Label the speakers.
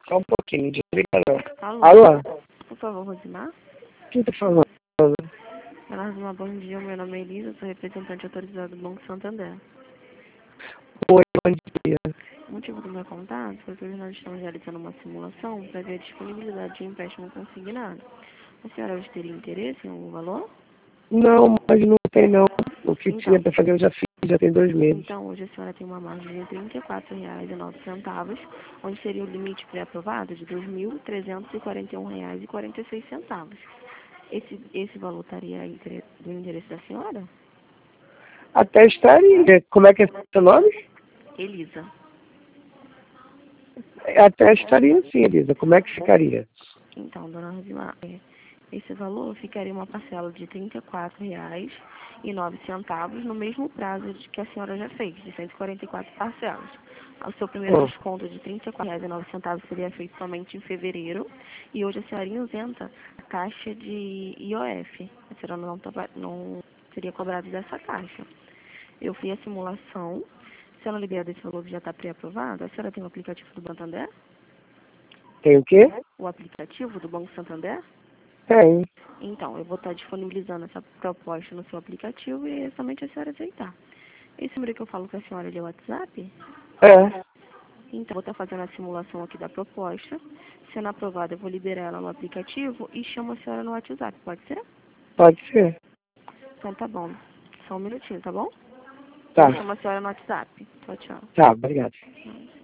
Speaker 1: Só um pouquinho, desliga não.
Speaker 2: Alô?
Speaker 1: Alô?
Speaker 2: Por favor, Rosimar.
Speaker 1: Quem tá falando?
Speaker 2: Olá, Rosimar, bom dia. Meu nome é Elisa, sou representante autorizado do Banco Santander.
Speaker 1: Oi, bom dia.
Speaker 2: O motivo do meu contato foi que hoje nós estamos realizando uma simulação para ver a disponibilidade de empréstimo consignado. A senhora hoje teria interesse em algum valor?
Speaker 1: Não, mas não tem não. O que
Speaker 2: Então,
Speaker 1: tinha pra fazer eu já fiz, já tem 2 meses.
Speaker 2: então hoje a senhora tem uma margem de R$ 34,09, onde seria o limite pré-aprovado de R$ 2.341,46. Esse valor estaria do endereço da senhora?
Speaker 1: Até estaria. Como é que é seu nome?
Speaker 2: Elisa.
Speaker 1: Até estaria sim, Elisa. Como é que ficaria?
Speaker 2: Então, dona Rosimar, esse valor ficaria uma parcela de R$ 34,09 no mesmo prazo que a senhora já fez, de 144 parcelas. O seu primeiro desconto de R$ 34,09 seria feito somente em fevereiro e hoje a senhorinha isenta a taxa de IOF. A senhora não seria cobrada dessa taxa. Eu fiz a simulação. Se ela liberar desse valor que já está pré-aprovado, a senhora tem o aplicativo do Santander?
Speaker 1: Tem o quê?
Speaker 2: O aplicativo do Banco Santander?
Speaker 1: Tem.
Speaker 2: Então, eu vou estar disponibilizando essa proposta no seu aplicativo e é somente a senhora aceitar. Esse número que eu falo com a senhora é o WhatsApp?
Speaker 1: É.
Speaker 2: Então, vou estar fazendo a simulação aqui da proposta. Sendo aprovada, eu vou liberar ela no aplicativo e chamo a senhora no WhatsApp, pode ser?
Speaker 1: Pode ser.
Speaker 2: Então tá bom. Só um minutinho, tá bom?
Speaker 1: Tá.
Speaker 2: Eu chamo a senhora no WhatsApp. Tchau, tchau.
Speaker 1: Tá, obrigado.